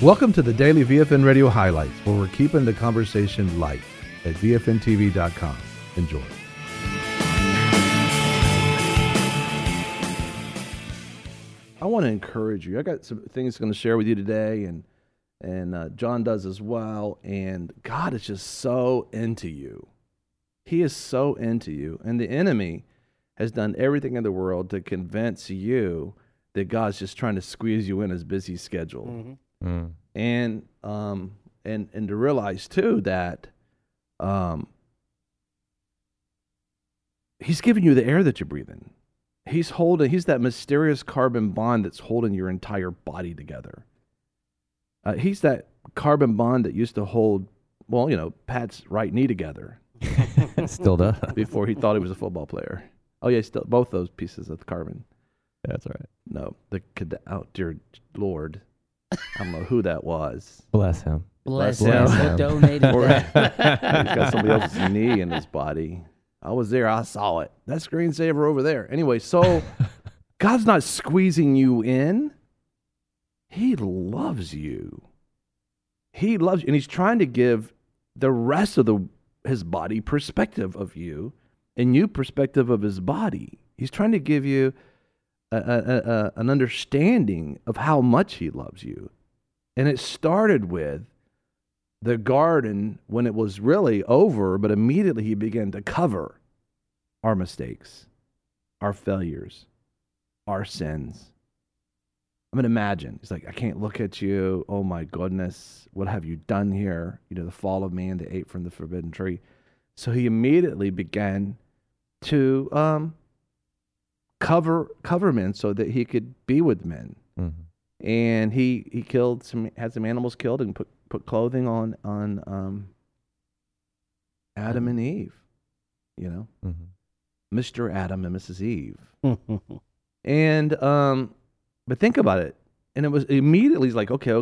Welcome to the Daily VFN Radio Highlights, where we're keeping the conversation light at VFNTV.com. Enjoy. I want to encourage you. I got some things I'm going to share with you today, and John does as well. And God is just so into you. He is so into you. And the enemy has done everything in the world to convince you that God's just trying to squeeze you in his busy schedule. Mm-hmm. And to realize too that he's giving you the air that you breathe in. He's that mysterious carbon bond that's holding your entire body together. He's that carbon bond that used to hold, Pat's right knee together. Still does. Before he thought he was a football player. Oh yeah, still both those pieces of carbon. That's right. No, dear Lord. I don't know who that was. Bless him. Bless him. Who donated that? He's got somebody else's knee in his body. I was there. I saw it. That screensaver over there. Anyway, so God's not squeezing you in. He loves you. He loves you. And he's trying to give the rest of his body perspective of you and you perspective of his body. He's trying to give you an understanding of how much he loves you. And it started with the garden when it was really over, but immediately he began to cover our mistakes, our failures, our sins. I mean, imagine. It's like, I can't look at you. Oh my goodness. What have you done here? The fall of man that ate from the forbidden tree. So he immediately began to cover men so that he could be with men. Mm-hmm. And he had some animals killed and put clothing on Adam and Eve, mm-hmm. Mr. Adam and Mrs. Eve. And but think about it. And it was immediately he's like, okay.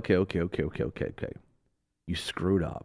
You screwed up.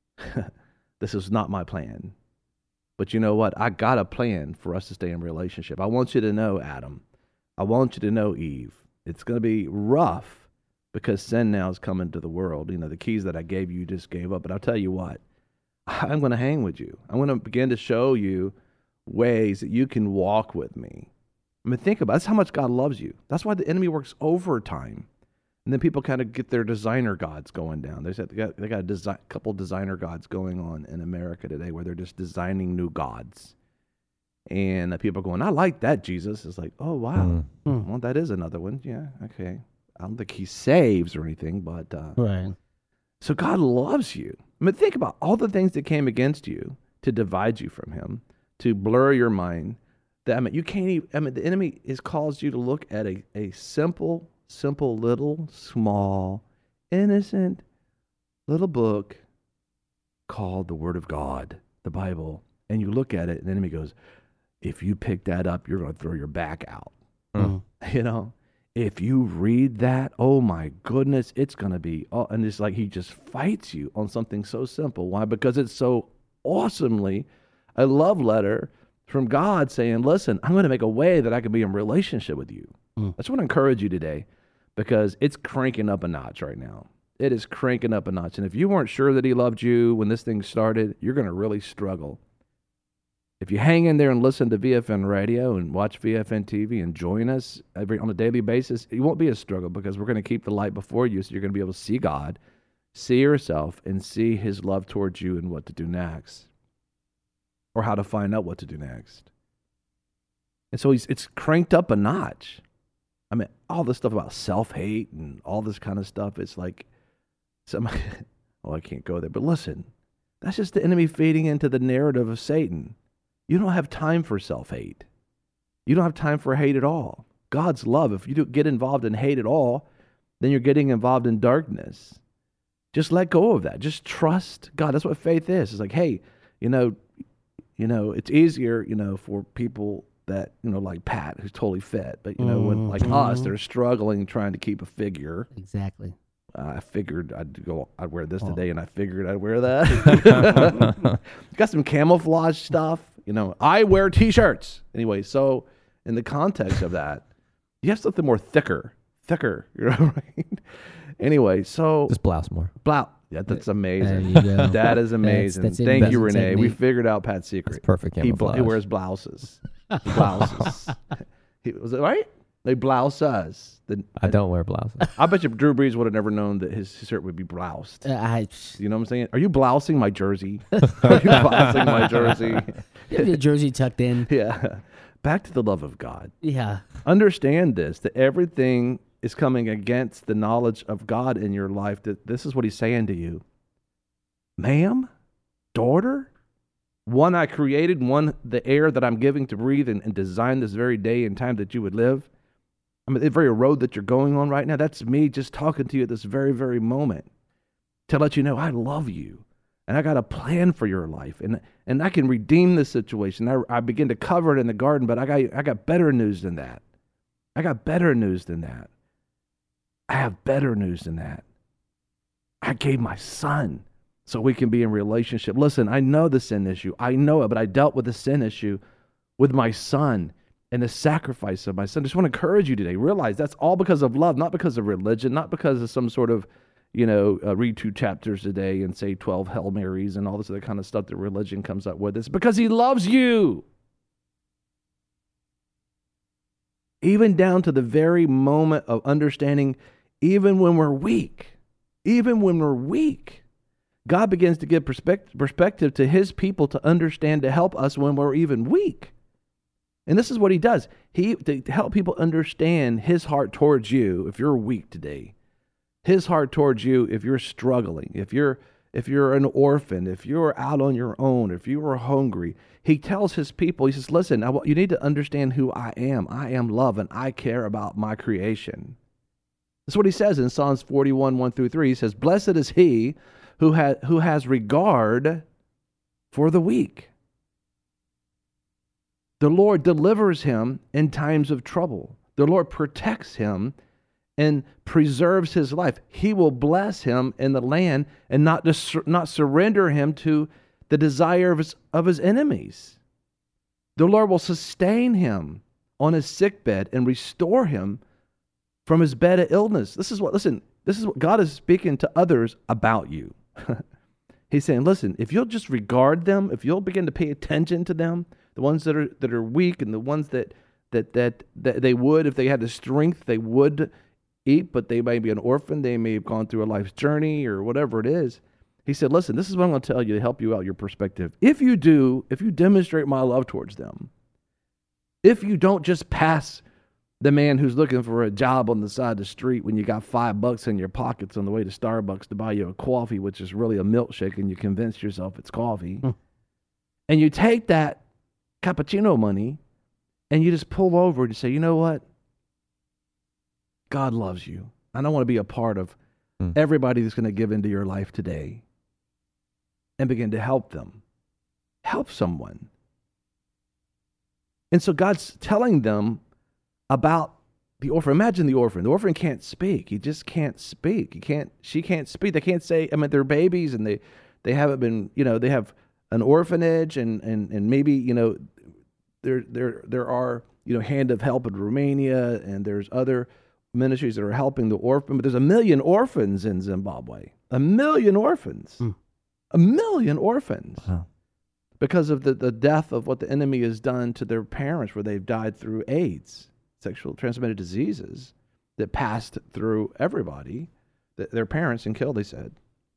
This is not my plan. But you know what? I got a plan for us to stay in relationship. I want you to know, Adam. I want you to know, Eve. It's going to be rough because sin now is coming to the world. The keys that I gave you just gave up. But I'll tell you what. I'm going to hang with you. I'm going to begin to show you ways that you can walk with me. I mean, think about it. That's how much God loves you. That's why the enemy works overtime. And then people kind of get their designer gods going down. They got a couple designer gods going on in America today where they're just designing new gods. And people are going, I like that, Jesus. It's like, oh, wow. Mm-hmm. Well, that is another one. Yeah, okay. I don't think he saves or anything, but... right. So God loves you. I mean, think about all the things that came against you to divide you from him, to blur your mind. You can't even... the enemy has caused you to look at a simple, little, small, innocent little book called the Word of God, the Bible, and you look at it, and the enemy goes, if you pick that up, you're going to throw your back out. Mm. If you read that, oh my goodness, it's going to be, and it's like he just fights you on something so simple. Why? Because it's so awesomely a love letter from God saying, listen, I'm going to make a way that I can be in relationship with you. I just want to encourage you today because it's cranking up a notch right now. It is cranking up a notch. And if you weren't sure that he loved you when this thing started, you're going to really struggle. If you hang in there and listen to VFN Radio and watch VFN TV and join us on a daily basis, it won't be a struggle because we're going to keep the light before you so you're going to be able to see God, see yourself, and see his love towards you and what to do next or how to find out what to do next. And so it's cranked up a notch. I mean, all this stuff about self-hate and all this kind of stuff, it's like, I can't go there. But listen, that's just the enemy feeding into the narrative of Satan. You don't have time for self-hate. You don't have time for hate at all. God's love, if you don't get involved in hate at all, then you're getting involved in darkness. Just let go of that. Just trust God. That's what faith is. It's like, hey, it's easier, for people that, like Pat, who's totally fit. But, when like us, they're struggling trying to keep a figure. Exactly. I figured I'd wear this today, and I figured I'd wear that. Got some camouflage stuff. I wear T-shirts. Anyway, so in the context of that, you have something more thicker, thicker. Right? Anyway, so Just blouse more. Yeah, that's amazing. There you go. That is amazing. That's Thank you, investment Renee. We technique. figured out Pat's secret. It's perfect He camouflage. wears blouses. Blouses. Was it right? They blouse us. I don't wear blouses. I bet you Drew Brees would have never known that his shirt would be bloused. I You know what I'm saying? Are you blousing my jersey? Are you blousing my jersey? the jersey tucked in. Yeah. Back to the love of God. Yeah. Understand this, that everything is coming against the knowledge of God in your life. That this is what he's saying to you. Ma'am, daughter, one I created, one the air that I'm giving to breathe and designed this very day and time that you would live. I mean, the very road that you're going on right now, that's me just talking to you at this very, very moment to let you know I love you and I got a plan for your life and I can redeem this situation. I begin to cover it in the garden, but I got better news than that. I got better news than that. I have better news than that. I gave my son so we can be in relationship. Listen, I know the sin issue. I know it, but I dealt with the sin issue with my son and the sacrifice of my son. I just want to encourage you today. Realize that's all because of love, not because of religion, not because of some sort of, read 2 chapters a day and say 12 Hail Marys and all this other kind of stuff that religion comes up with. It's because he loves you. Even down to the very moment of understanding, even when we're weak, God begins to give perspective to his people to understand, to help us when we're even weak. And this is what he does. To help people understand his heart towards you if you're weak today. His heart towards you if you're struggling, if you're an orphan, if you're out on your own, if you are hungry. He tells his people, he says, listen, you need to understand who I am. I am love and I care about my creation. That's what he says in Psalms 41, 1-3. He says, blessed is he who has regard for the weak. The Lord delivers him in times of trouble. The Lord protects him and preserves his life. He will bless him in the land and not surrender him to the desire of his enemies. The Lord will sustain him on his sickbed and restore him from his bed of illness. This is what God is speaking to others about you. He's saying, listen, if you'll just regard them, if you'll begin to pay attention to them, the ones that are weak and the ones that they would, if they had the strength, they would eat, but they may be an orphan, they may have gone through a life's journey or whatever it is. He said, listen, this is what I'm going to tell you to help you out your perspective. If you demonstrate my love towards them, if you don't just pass the man who's looking for a job on the side of the street when you got $5 in your pockets on the way to Starbucks to buy you a coffee, which is really a milkshake, and you convince yourself it's coffee, and you take that cappuccino money and you just pull over and say, you know what? God loves you. I don't want to be a part of everybody that's going to give into your life today, and begin to help them. Help someone. And so God's telling them about the orphan. Imagine the orphan. The orphan can't speak. He just can't speak. She can't speak. They can't say, they're babies and they haven't been, they have an orphanage and maybe, there are, Hand of Help in Romania, and there's other ministries that are helping the orphan, but there's 1 million orphans in Zimbabwe. 1 million orphans. 1 million orphans. Wow. Because of the death of what the enemy has done to their parents, where they've died through AIDS, sexual transmitted diseases that passed through everybody, their parents, and killed, they said.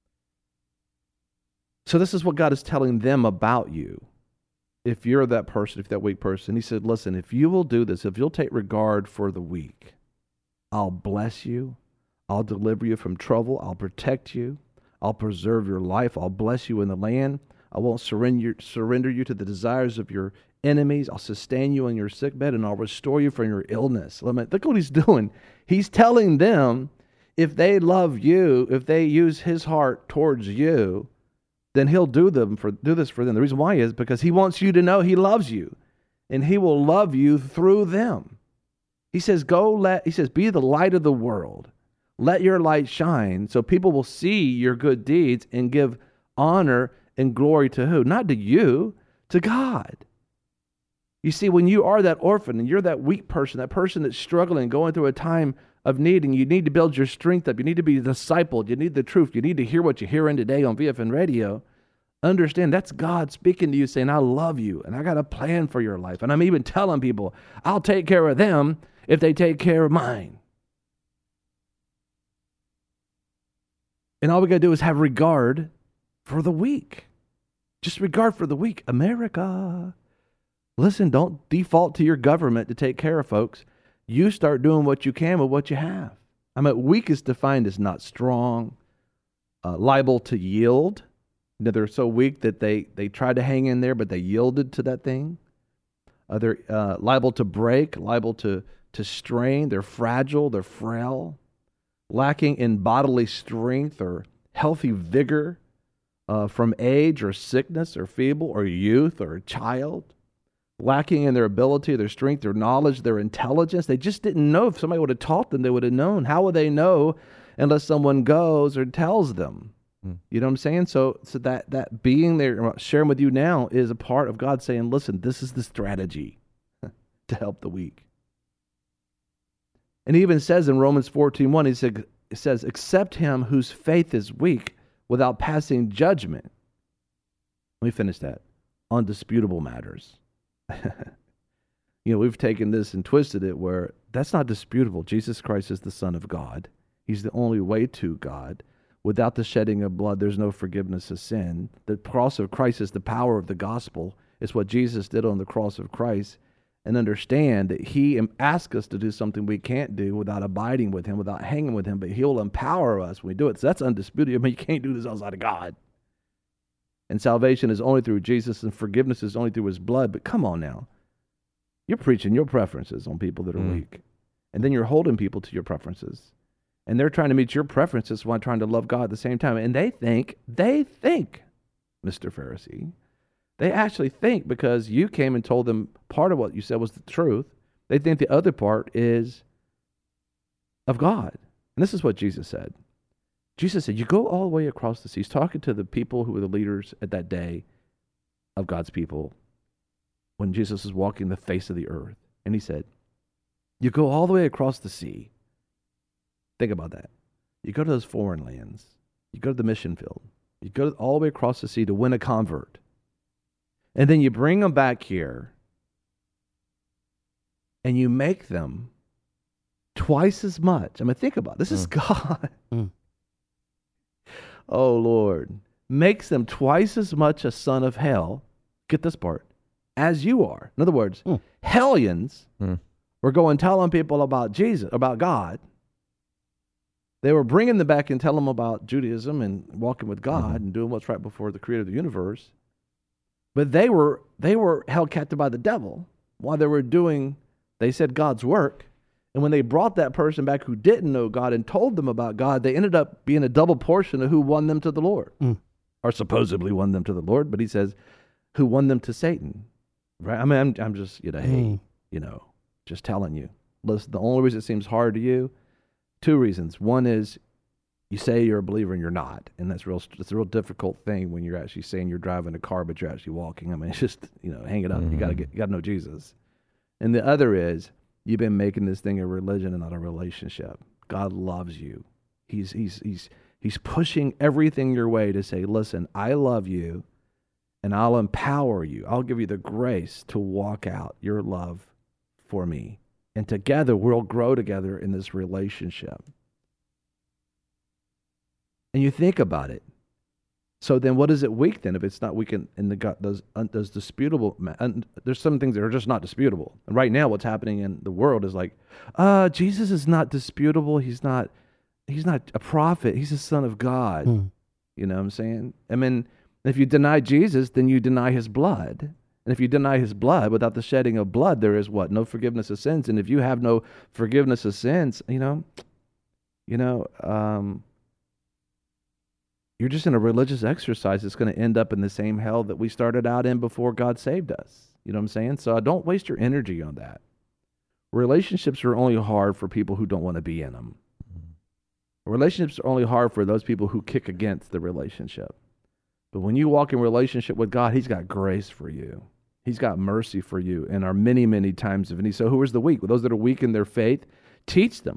So this is what God is telling them about you. If you're that person, if that weak person, he said, listen, if you will do this, if you'll take regard for the weak, I'll bless you. I'll deliver you from trouble. I'll protect you. I'll preserve your life. I'll bless you in the land. I won't surrender you to the desires of your enemies. I'll sustain you in your sickbed, and I'll restore you from your illness. Look what he's doing. He's telling them, if they love you, if they use his heart towards you, then he'll do this for them. The reason why is because he wants you to know he loves you, and he will love you through them. He says, be the light of the world. Let your light shine so people will see your good deeds and give honor and glory to who? Not to you, to God. You see, when you are that orphan and you're that weak person, that person that's struggling, going through a time of needing. You need to build your strength up. You need to be discipled. You need the truth. You need to hear what you're hearing today on VFN Radio. Understand that's God speaking to you saying, I love you and I got a plan for your life. And I'm even telling people, I'll take care of them if they take care of mine. And all we got to do is have regard for the weak. Just regard for the weak. America. Listen, don't default to your government to take care of folks. You start doing what you can with what you have. Weak is defined as not strong, liable to yield. You know, they're so weak that they tried to hang in there, but they yielded to that thing. They're liable to break, liable to strain. They're fragile, they're frail, lacking in bodily strength or healthy vigor from age or sickness or feeble or youth or a child, lacking in their ability, their strength, their knowledge, their intelligence. They just didn't know. If somebody would have taught them, they would have known. How would they know unless someone goes or tells them? You know what I'm saying? So that being there, sharing with you now, is a part of God saying, listen, this is the strategy to help the weak. And he even says in Romans 14:1, it says, accept him whose faith is weak without passing judgment. Let me finish that. On disputable matters. You know, we've taken this and twisted it where that's not disputable. Jesus Christ is the Son of God. He's the only way to God. Without the shedding of blood, there's no forgiveness of sin. The cross of Christ is the power of the gospel. It's what Jesus did on the cross of Christ. And understand that he asks us to do something we can't do without abiding with him, without hanging with him, but he'll empower us when we do it. So that's undisputed. You can't do this outside of God. And salvation is only through Jesus, and forgiveness is only through his blood. But come on now. You're preaching your preferences on people that are weak. And then you're holding people to your preferences. And they're trying to meet your preferences while trying to love God at the same time. And they think, Mr. Pharisee, they actually think because you came and told them part of what you said was the truth, they think the other part is of God. And this is what Jesus said. Jesus said, you go all the way across the sea. He's talking to the people who were the leaders at that day of God's people when Jesus was walking the face of the earth. And he said, you go all the way across the sea. Think about that. You go to those foreign lands. You go to the mission field. You go all the way across the sea to win a convert. And then you bring them back here and you make them twice as much. Think about it. This is God. Oh, Lord. Makes them twice as much a son of hell, get this part, as you are. In other words, hellions were going telling people about Jesus, about God. They were bringing them back and telling them about Judaism and walking with God and doing what's right before the creator of the universe. But they were held captive by the devil while they were doing, they said, God's work. And when they brought that person back who didn't know God and told them about God, they ended up being a double portion of who won them to the Lord. Or supposedly won them to the Lord, but he says, who won them to Satan. Right? I'm just, hey, just telling you. Listen, the only reason it seems hard to you, two reasons. One is you say you're a believer and you're not. And it's a real difficult thing when you're actually saying you're driving a car, but you're actually walking. It's just, hang it up. You gotta know Jesus. And the other is you've been making this thing a religion and not a relationship. God loves you. He's pushing everything your way to say, listen, I love you and I'll empower you. I'll give you the grace to walk out your love for me. And together we'll grow together in this relationship. And you think about it. So then what is it weak then if it's not weak in the gut? Those disputable, and there's some things that are just not disputable. And right now what's happening in the world is like, Jesus is not disputable. He's not a prophet. He's a son of God. You know what I'm saying? If you deny Jesus, then you deny his blood. And if you deny his blood, without the shedding of blood, there is what? No forgiveness of sins. And if you have no forgiveness of sins, you're just in a religious exercise that's going to end up in the same hell that we started out in before God saved us. You know what I'm saying? So don't waste your energy on that. Relationships are only hard for people who don't want to be in them. Relationships are only hard for those people who kick against the relationship. But when you walk in relationship with God, he's got grace for you. He's got mercy for you and are many, many times of need. So who is the weak? Well, those that are weak in their faith, teach them.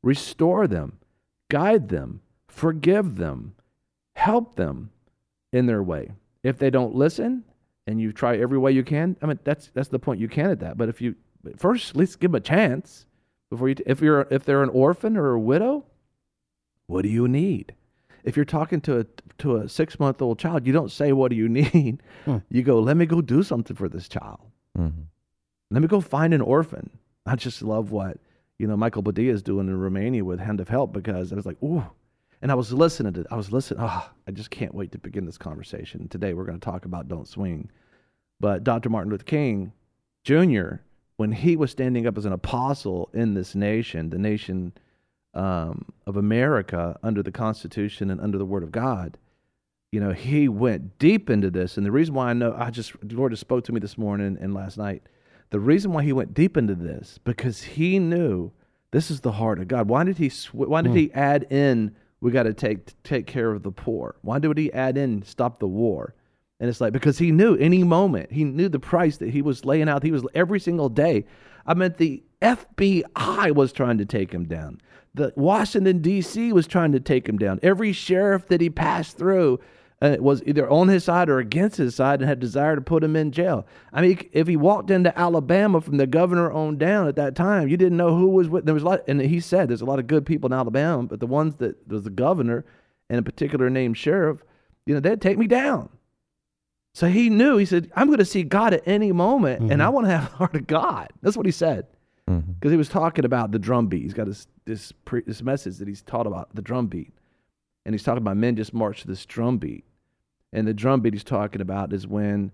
restore them, guide them, forgive them, help them in their way. If they don't listen and you try every way you can, I mean, that's the point. You can at that. But first, at least give them a chance before if they're an orphan or a widow, what do you need? If you're talking to a 6-month-old child, you don't say, what do you need? You go, let me go do something for this child. Mm-hmm. Let me go find an orphan. I just love what, Michael Padilla is doing in Romania with Hand of Help, because I was like, ooh. And I was listening. I just can't wait to begin this conversation. Today we're going to talk about Don't Swing. But Dr. Martin Luther King Jr., when he was standing up as an apostle in this nation, the nation of America, under the Constitution and under the Word of God, he went deep into this. And the reason why the Lord just spoke to me this morning and last night. The reason why he went deep into this, because he knew this is the heart of God. Why did he add in, we got to take care of the poor? Why did he add in, stop the war? And it's like, because he knew any moment, he knew the price that he was laying out. He was every single day. I mean, the FBI was trying to take him down. The Washington, D.C. was trying to take him down. Every sheriff that he passed through was either on his side or against his side and had desire to put him in jail. I mean, if he walked into Alabama from the governor on down at that time, you didn't know who was with. There was a lot, and he said there's a lot of good people in Alabama, but the ones that was the governor and a particular named sheriff, they'd take me down. So he knew. He said, I'm going to see God at any moment, and I want to have the heart of God. That's what he said, because he was talking about the drum beat. He's got this message that he's taught about the drum beat, and he's talking about men just march to this drum beat. And the drum beat he's talking about is when,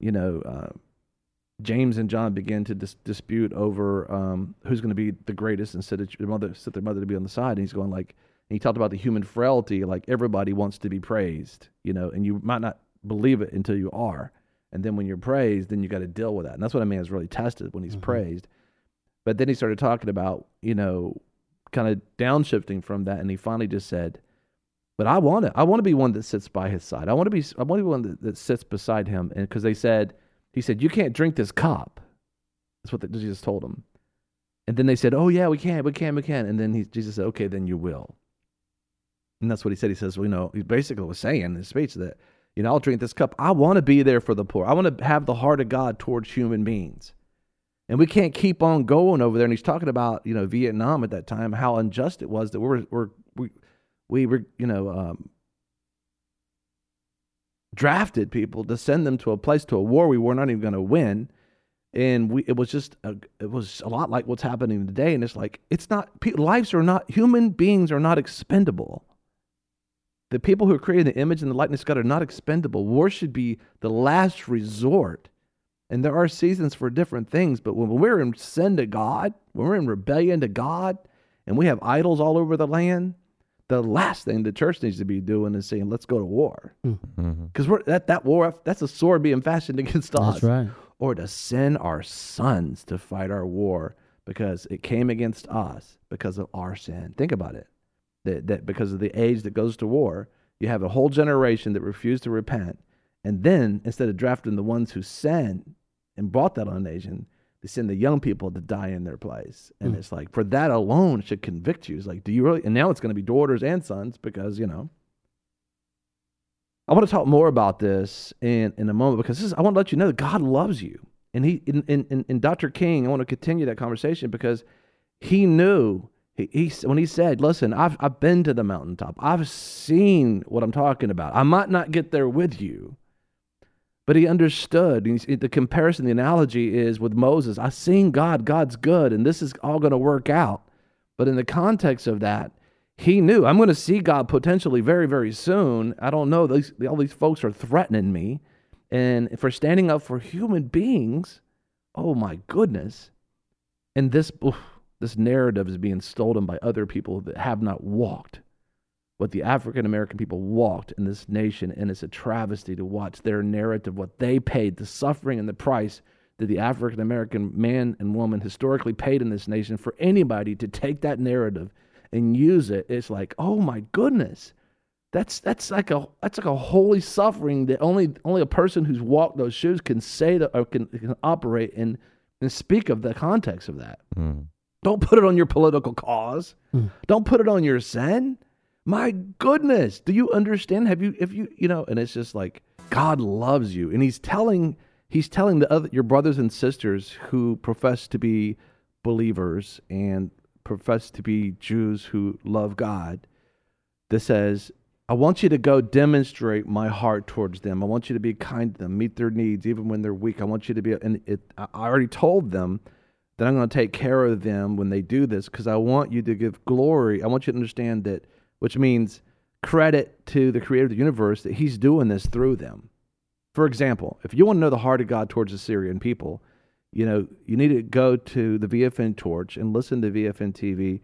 James and John begin to dispute over who's going to be the greatest, and set their mother to be on the side. And he's going and he talked about the human frailty, like everybody wants to be praised, and you might not believe it until you are. And then when you're praised, then you got to deal with that. And that's what a man's really tested, when he's praised. But then he started talking about, kind of downshifting from that. And he finally just said, but I want to be one that sits by his side. I want to be one that sits beside him. And because he said, you can't drink this cup. That's what Jesus told him. And then they said, oh yeah, we can. And then Jesus said, okay, then you will. And that's what he said. He says, he basically was saying in his speech that, I'll drink this cup. I want to be there for the poor. I want to have the heart of God towards human beings. And we can't keep on going over there. And he's talking about, Vietnam at that time, how unjust it was that we were, drafted people to send them to a war we were not even going to win. And it was a lot like what's happening today. And it's like, human beings are not expendable. The people who are created in the image and the likeness of God are not expendable. War should be the last resort. And there are seasons for different things. But when we're in sin to God, when we're in rebellion to God, and we have idols all over the land, the last thing the church needs to be doing is saying, let's go to war. Because that war, that's a sword being fashioned against us. That's right. Or to send our sons to fight our war because it came against us because of our sin. Think about it. That because of the age that goes to war, you have a whole generation that refused to repent. And then instead of drafting the ones who sinned and brought that on a nation, they send the young people to die in their place. And it's like, for that alone should convict you. It's like, do you really? And now it's going to be daughters and sons because, I want to talk more about this in a moment, because I want to let you know that God loves you. And in Dr. King, I want to continue that conversation because he knew, when he said, listen, I've been to the mountaintop. I've seen what I'm talking about. I might not get there with you. But he understood. The comparison, the analogy is with Moses. I've seen God. God's good, and this is all going to work out. But in the context of that, he knew, I'm going to see God potentially very, very soon. I don't know. All these folks are threatening me. And for standing up for human beings, oh my goodness. And this narrative is being stolen by other people that have not walked what the African American people walked in this nation, and it's a travesty to watch their narrative, what they paid, the suffering and the price that the African American man and woman historically paid in this nation. For anybody to take that narrative and use it, it's like, oh my goodness, that's like a holy suffering that only a person who's walked those shoes can say that, or can operate and speak of the context of that. Don't put it on your political cause. Don't put it on your sin. My goodness, do you understand? And it's just like God loves you, and He's telling your brothers and sisters who profess to be believers and profess to be Jews who love God, that says, I want you to go demonstrate my heart towards them. I want you to be kind to them, meet their needs, even when they're weak. I want you to be, I already told them that I'm going to take care of them when they do this, because I want you to give glory. I want you to understand that, which means credit to the creator of the universe, that He's doing this through them. For example, if you want to know the heart of God towards the Syrian people, you need to go to the VFN Torch and listen to VFN TV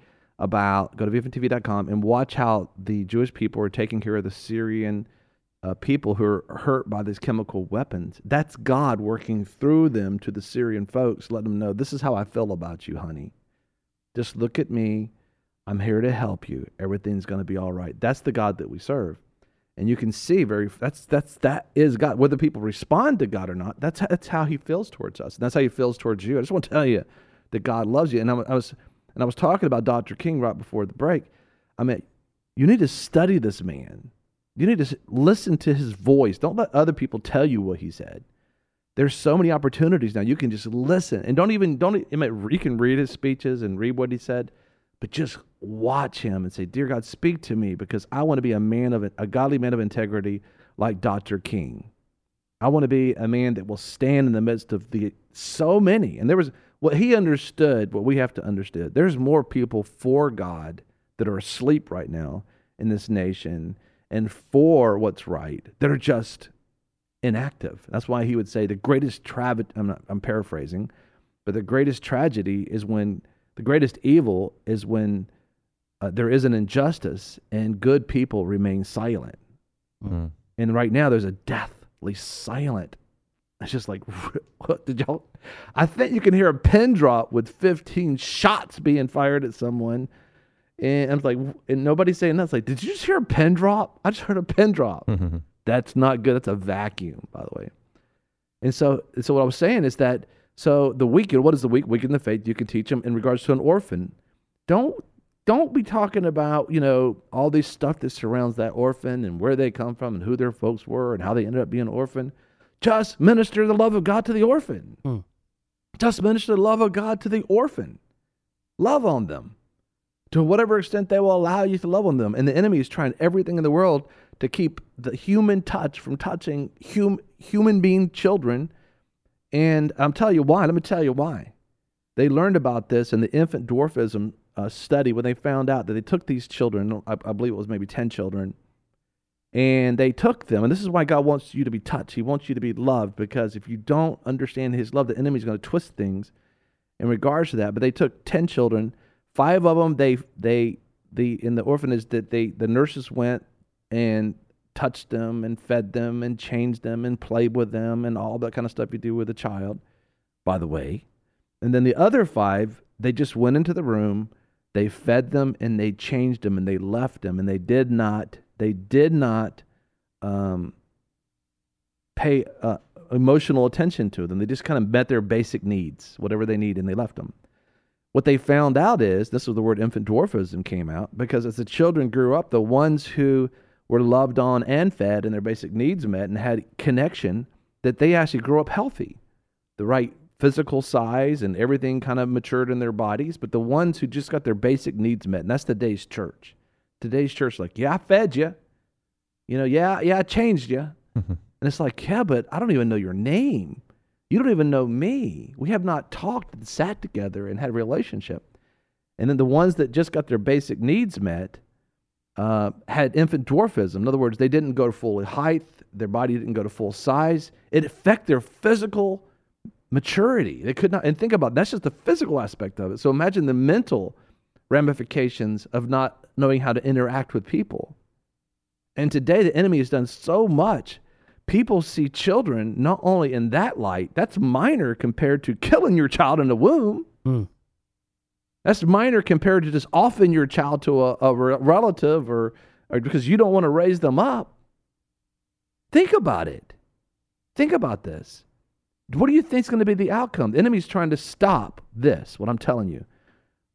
go to VFNTV.com and watch how the Jewish people are taking care of the Syrian people who are hurt by these chemical weapons. That's God working through them to the Syrian folks, letting them know, this is how I feel about you, honey. Just look at me. I'm here to help you. Everything's going to be all right. That's the God that we serve. And you can see that is God. Whether people respond to God or not, that's how He feels towards us. And that's how He feels towards you. I just want to tell you that God loves you. And I was talking about Dr. King right before the break. I mean, you need to study this man. You need to listen to his voice. Don't let other people tell you what he said. There's so many opportunities now. You can just listen, and you can read his speeches and read what he said, but just watch him and say, "Dear God, speak to me, because I want to be a godly man of integrity like Dr. King. I want to be a man that will stand in the midst of so many." And there was what he understood, what we have to understand. There's more people for God that are asleep right now in this nation and for what's right that are just inactive. That's why he would say the greatest I'm paraphrasing, but the greatest tragedy is when the greatest evil is when there is an injustice and good people remain silent. Mm. And right now there's a deathly silent. It's just like, what did y'all? I think you can hear a pin drop with 15 shots being fired at someone. And I'm like, and nobody's saying that. It's like, did you just hear a pin drop? I just heard a pin drop. Mm-hmm. That's not good. That's a vacuum, by the way. And so what I was saying is that, so the weekend, what is the weekend of faith? You can teach them in regards to an orphan. Don't be talking about, all this stuff that surrounds that orphan and where they come from and who their folks were and how they ended up being an orphan. Just minister the love of God to the orphan. Mm. Just minister the love of God to the orphan. Love on them to whatever extent they will allow you to love on them. And the enemy is trying everything in the world to keep the human touch from touching human being children. And I'm telling you why. Let me tell you why. They learned about this in the infant dwarfism study when they found out that they took these children, I believe it was maybe 10 children, and they took them, and this is why God wants you to be touched. He wants you to be loved, because if you don't understand His love, the enemy's going to twist things in regards to that. But they took 10 children, 5 of them, in the orphanage, that the nurses went and touched them and fed them and changed them and played with them and all that kind of stuff you do with a child, by the way. And then the other 5, they just went into the room, they fed them and they changed them and they left them, and they did not pay emotional attention to them. They just kind of met their basic needs, whatever they need, and they left them. What they found out is, this was the word infant dwarfism came out, because as the children grew up, the ones who were loved on and fed and their basic needs met and had connection, that they actually grew up healthy, the right physical size and everything kind of matured in their bodies. But the ones who just got their basic needs met, and that's today's church. Today's church, like, yeah, I fed you. Yeah, I changed you. Mm-hmm. And it's like, yeah, but I don't even know your name. You don't even know me. We have not talked and sat together and had a relationship. And then the ones that just got their basic needs met had infant dwarfism. In other words, they didn't go to full height. Their body didn't go to full size. It affected their physical maturity. They could not, and think about it, that's just the physical aspect of it. So imagine the mental ramifications of not knowing how to interact with people. And today the enemy has done so much. People see children not only in that light, that's minor compared to killing your child in the womb. Mm. That's minor compared to just offering your child to a relative or because you don't want to raise them up. Think about it. Think about this. What do you think is going to be the outcome? The enemy's trying to stop this, what I'm telling you.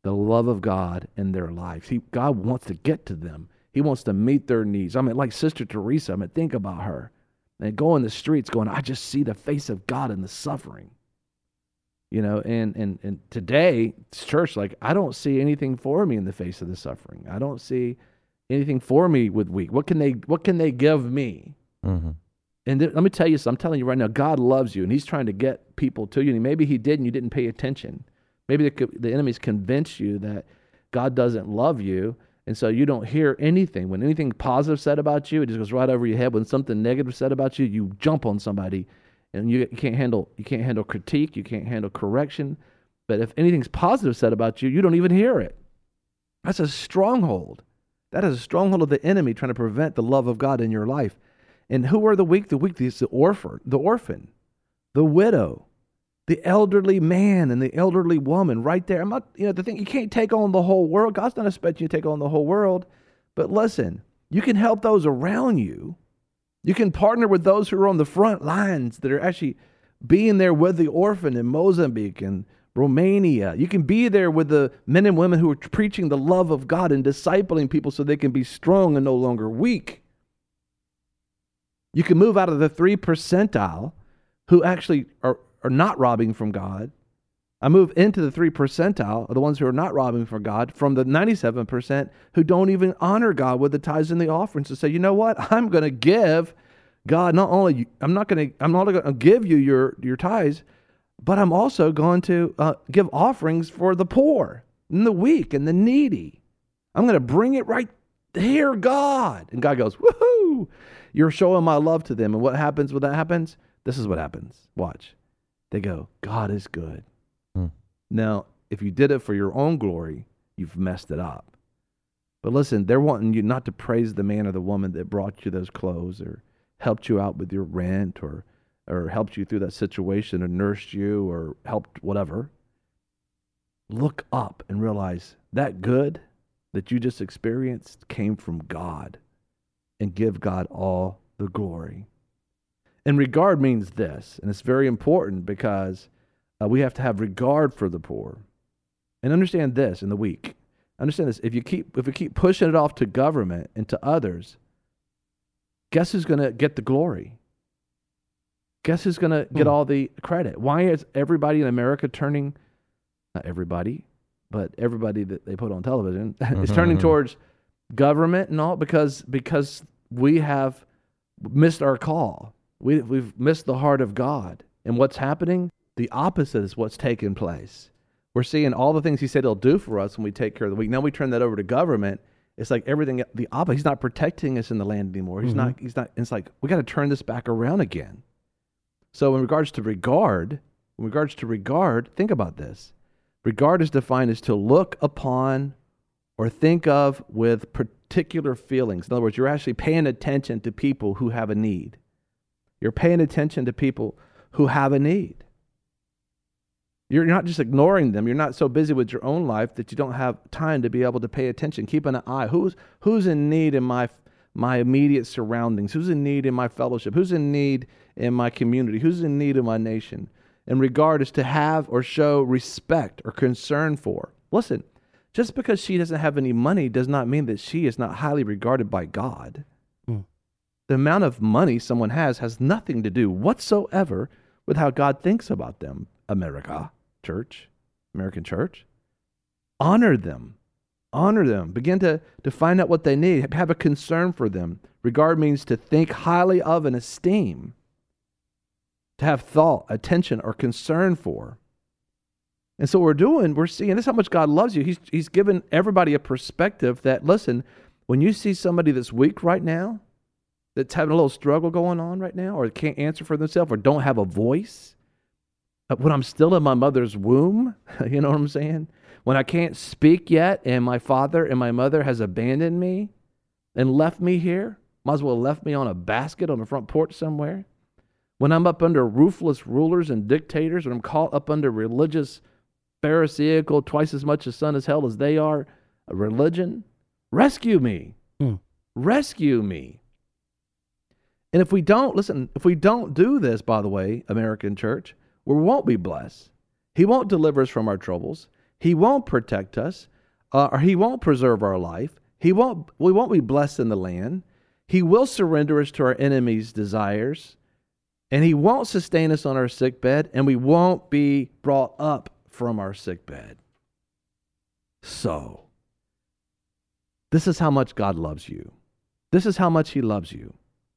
the love of God in their lives. God wants to get to them. He wants to meet their needs. I mean, like Sister Teresa, I mean, think about her. And go in the streets going, I just see the face of God in the suffering. You know, and today, church, like, I don't see anything for me in the face of the suffering. I don't see anything for me with weak. What can they give me? Mm-hmm. And let me tell you something. I'm telling you right now, God loves you, and he's trying to get people to you. And maybe he did, and you didn't pay attention. Maybe the enemy's convinced you that God doesn't love you, and so you don't hear anything. When anything positive said about you, it just goes right over your head. When something negative said about you, you jump on somebody, and you can't handle critique, you can't handle correction. But if anything's positive said about you, you don't even hear it. That's a stronghold. That is a stronghold of the enemy trying to prevent the love of God in your life. And who are the weak? The weak is the orphan, the widow, the elderly man, and the elderly woman right there. I'm not, the thing, you can't take on the whole world. God's not expecting you to take on the whole world. But listen, you can help those around you. You can partner with those who are on the front lines that are actually being there with the orphan in Mozambique and Romania. You can be there with the men and women who are preaching the love of God and discipling people so they can be strong and no longer weak. You can move out of the 3 percentile who actually are not robbing from God. I move into the 3 percentile of the ones who are not robbing from God, from the 97% who don't even honor God with the tithes and the offerings, to say, you know what? I'm going to give God I'm not going to give you your tithes, but I'm also going to give offerings for the poor and the weak and the needy. I'm going to bring it right here, God. And God goes, woohoo! You're showing my love to them. And what happens when that happens? This is what happens. Watch. They go, God is good. Now, if you did it for your own glory, you've messed it up. But listen, they're wanting you not to praise the man or the woman that brought you those clothes or helped you out with your rent or helped you through that situation or nursed you or helped whatever. Look up and realize that good that you just experienced came from God, and give God all the glory. And regard means this, and it's very important because we have to have regard for the poor. And understand this in the weak. Understand this. If we keep pushing it off to government and to others, guess who's going to get the glory? Guess who's going to get all the credit? Why is everybody in America turning, not everybody, but everybody that they put on television is turning towards government and all? Because we have missed our call. We've missed the heart of God. And what's happening? The opposite is what's taking place. We're seeing all the things he said he'll do for us when we take care of the weak. Now we turn that over to government. It's like everything, the opposite. He's not protecting us in the land anymore. He's not, it's like, we got to turn this back around again. So in regards to regard, think about this. Regard is defined as to look upon or think of with particular feelings. In other words, you're actually paying attention to people who have a need. You're paying attention to people who have a need. You're not just ignoring them. You're not so busy with your own life that you don't have time to be able to pay attention. Keep an eye. Who's in need in my immediate surroundings? Who's in need in my fellowship? Who's in need in my community? Who's in need in my nation? And regard is to have or show respect or concern for. Listen, just because she doesn't have any money does not mean that she is not highly regarded by God. The amount of money someone has nothing to do whatsoever with how God thinks about them. American church. Honor them. Begin to find out what they need. Have a concern for them. Regard means to think highly of and esteem. To have thought, attention, or concern for. And so we're seeing this is how much God loves you. He's given everybody a perspective that, listen, when you see somebody that's weak right now, that's having a little struggle going on right now, or can't answer for themselves, or don't have a voice, when I'm still in my mother's womb, you know what I'm saying? When I can't speak yet, and my father and my mother has abandoned me and left me here, might as well have left me on a basket on the front porch somewhere. When I'm up under ruthless rulers and dictators, when I'm caught up under religious, pharisaical, twice as much as son as hell as they are, a religion, rescue me. Rescue me. And if we don't do this, by the way, American church, we won't be blessed. He won't deliver us from our troubles. He won't protect us, or he won't preserve our life. We won't be blessed in the land. He will surrender us to our enemies' desires, and he won't sustain us on our sick bed, and we won't be brought up from our sick bed. So, this is how much God loves you. This is how much he loves you.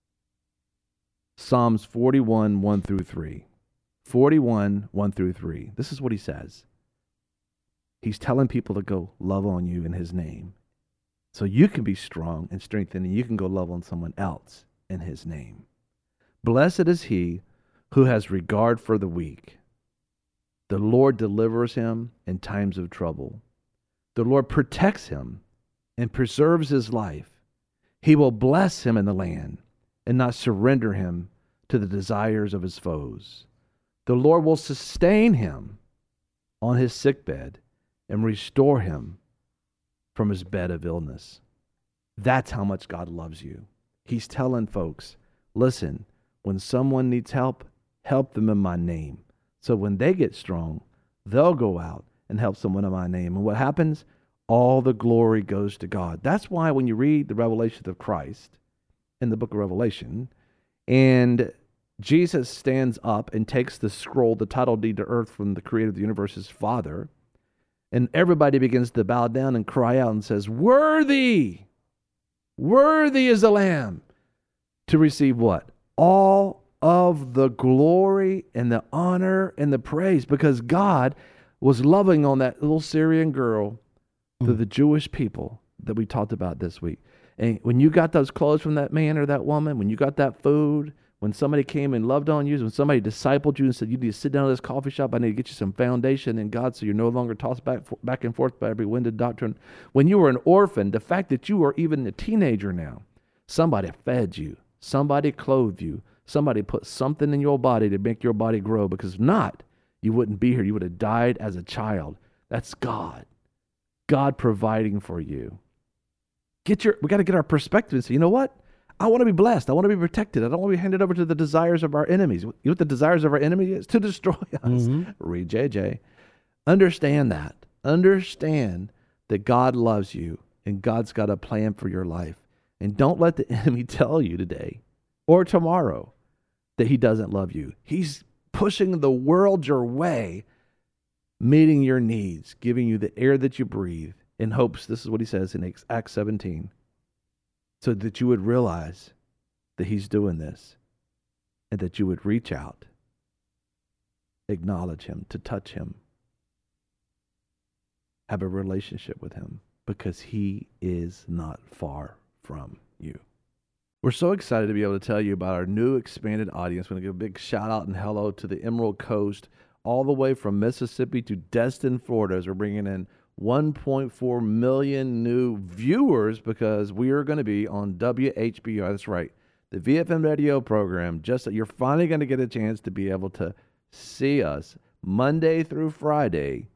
Psalms 41, 1 through 3. 41, 1 through 3. This is what he says. He's telling people to go love on you in his name. So you can be strong and strengthened, and you can go love on someone else in his name. Blessed is he who has regard for the weak. The Lord delivers him in times of trouble. The Lord protects him and preserves his life. He will bless him in the land and not surrender him to the desires of his foes. The Lord will sustain him on his sickbed and restore him from his bed of illness. That's how much God loves you. He's telling folks, listen, when someone needs help, help them in my name. So when they get strong, they'll go out and help someone in my name. And what happens? All the glory goes to God. That's why when you read the revelation of Christ in the book of Revelation, and Jesus stands up and takes the scroll, the title deed to earth from the creator of the universe's Father, and everybody begins to bow down and cry out and says, worthy is the Lamb to receive what? All of the glory and the honor and the praise, because God was loving on that little Syrian girl through the Jewish people that we talked about this week. And when you got those clothes from that man or that woman, when you got that food, when somebody came and loved on you, when somebody discipled you and said, you need to sit down at this coffee shop, I need to get you some foundation in God so you're no longer tossed back and forth by every wind of doctrine. When you were an orphan, the fact that you are even a teenager now, somebody fed you, somebody clothed you, somebody put something in your body to make your body grow, because if not, you wouldn't be here. You would have died as a child. That's God. God providing for you. We got to get our perspective and say, you know what? I want to be blessed. I want to be protected. I don't want to be handed over to the desires of our enemies. You know what the desires of our enemy is? To destroy us. Mm-hmm. Read JJ. Understand that. Understand that God loves you and God's got a plan for your life. And don't let the enemy tell you today or tomorrow that he doesn't love you. He's pushing the world your way, meeting your needs, giving you the air that you breathe in hopes, this is what he says in Acts 17, so that you would realize that he's doing this and that you would reach out, acknowledge him, to touch him, have a relationship with him, because he is not far from you. We're so excited to be able to tell you about our new expanded audience. We're going to give a big shout out and hello to the Emerald Coast, all the way from Mississippi to Destin, Florida, as we're bringing in 1.4 million new viewers, because we are going to be on WHBR. That's right, the VFM radio program. Just that you're finally going to get a chance to be able to see us Monday through Friday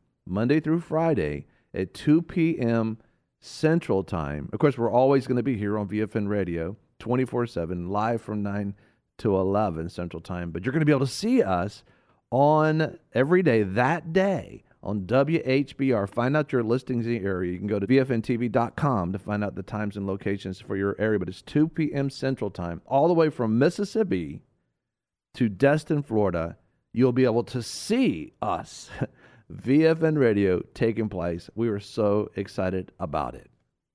at 2 p.m. Central Time. Of course, we're always going to be here on VFN Radio 24/7, live from 9 to 11 Central Time. But you're going to be able to see us on every day that day on WHBR. Find out your listings in the area. You can go to VFNTV.com to find out the times and locations for your area. But it's 2 p.m. Central Time, all the way from Mississippi to Destin, Florida. You'll be able to see us, VFN Radio, taking place. We are so excited about it.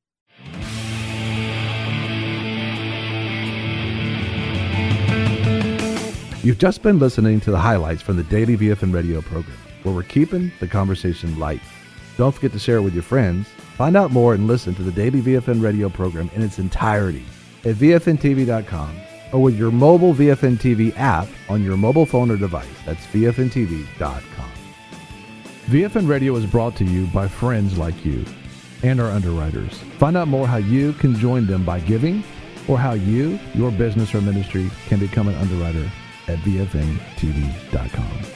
You've just been listening to the highlights from the daily VFN Radio program, where we're keeping the conversation light. Don't forget to share it with your friends. Find out more and listen to the daily VFN Radio program in its entirety at VFNTV.com or with your mobile VFN TV app on your mobile phone or device. That's VFNTV.com. VFN Radio is brought to you by friends like you and our underwriters. Find out more how you can join them by giving, or how you, your business or ministry, can become an underwriter at VFNTV.com.